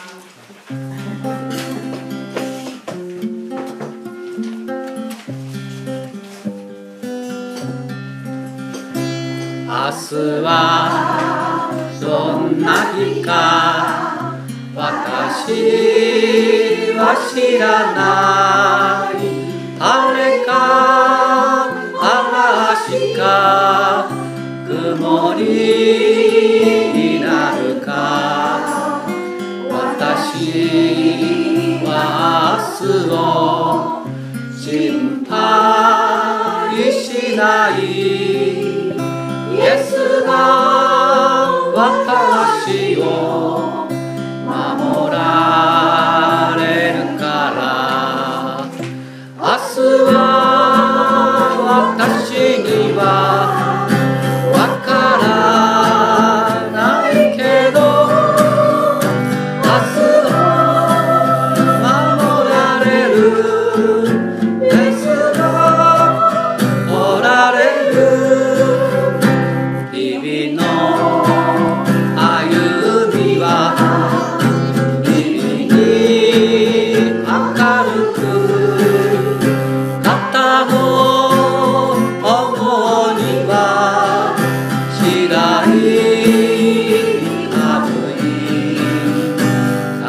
明日はどんな日か私は知らない。晴れか嵐か曇りになるか、私は明日を心配しない。イエスが私を守られるから、明日は私にはわからないけど、明日は守られる。イエスがおられる。日々の歩みは日々に明るく、肩の重荷は次第に軽い。輝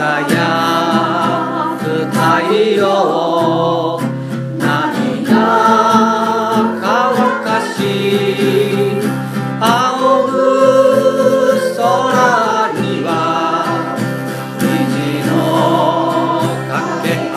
く太陽、涙乾かし、仰ぐ空には虹の架け橋。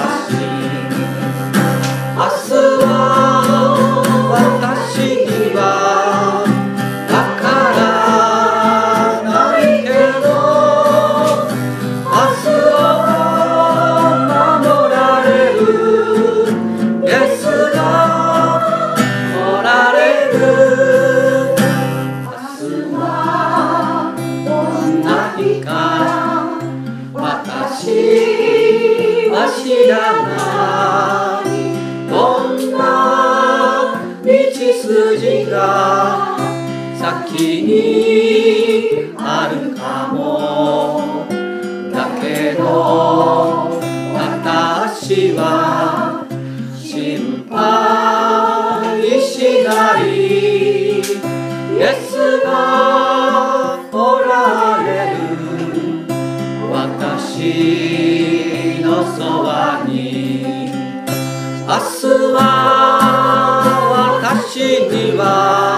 明日は私にはわからないけど、明日は守られる。イエスがおられる。私は知らない。どんな道筋が先にあるかも。だけど私は心配しない。イエスがおられる。私のそばに。明日は私には